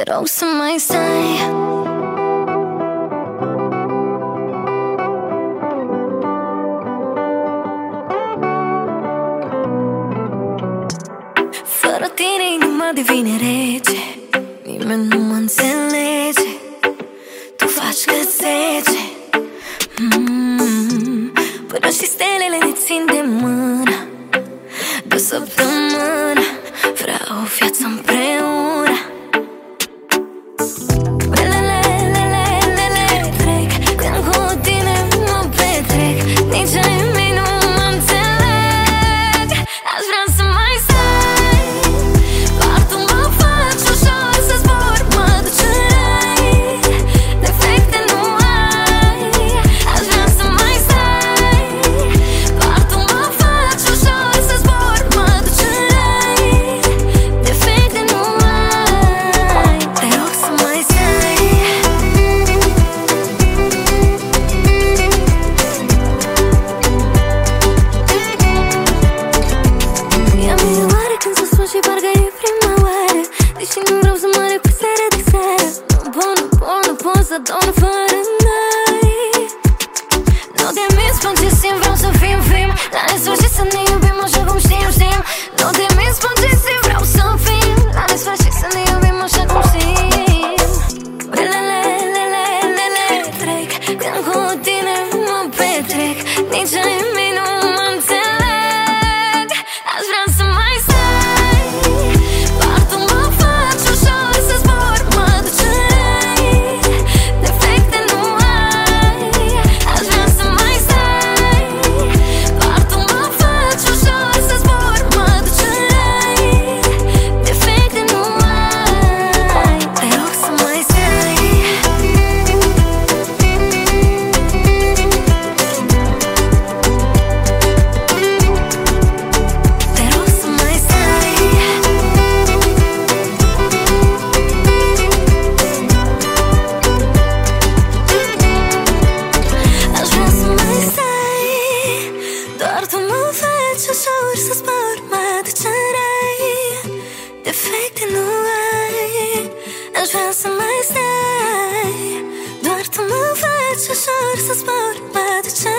rog să mai stai. Fără tine inima devine rece, nimeni nu mă înțelege. Tu faci cât zece, până și stelele ne țin de mână. De o săptămână vreau o viață împreună. Trec când cu tine mă petrec, nici ai mei nu mă înțeleg. Aș vrea să mai stai, doar tu mă faci ușor să zbor, mă duci în rai, defecte nu ai. Aș vrea să mai stai, doar tu mă faci ușor să zbor, mă duci în rai, defecte nu ai. Te rog să mai stai. E mioare când să sun și parcă e prima oară, deși nu vreau să mă repet seara de seară. Nu pot să dorm fără noi. Nu te minți, spun ce simt, vreau să fim la nesfârșit, să ne iubim așa cum știm. Nu te minți, spun ce simt, vreau să fim la nesfârșit, să ne iubim așa cum știm. Trec când cu tine mă petrec, nici ai mei nu mă înțeleg. Aș vrea să mai stai, doar tu mă faci ușor să zbor, mă duci în rai, defecte nu ai. Aș vrea să mai stai, doar tu mă faci ușor să zbor, mă duci în rai, defecte nu ai. Te rog să mai stai. Te rog să mai stai. Aș vrea să mai stai, doar tu mă faci ușor să zbor, mă duci în rai, defecte nu ai. Aș vrea să mai stai, doar tu mă faci ușor să zbor, mă duci în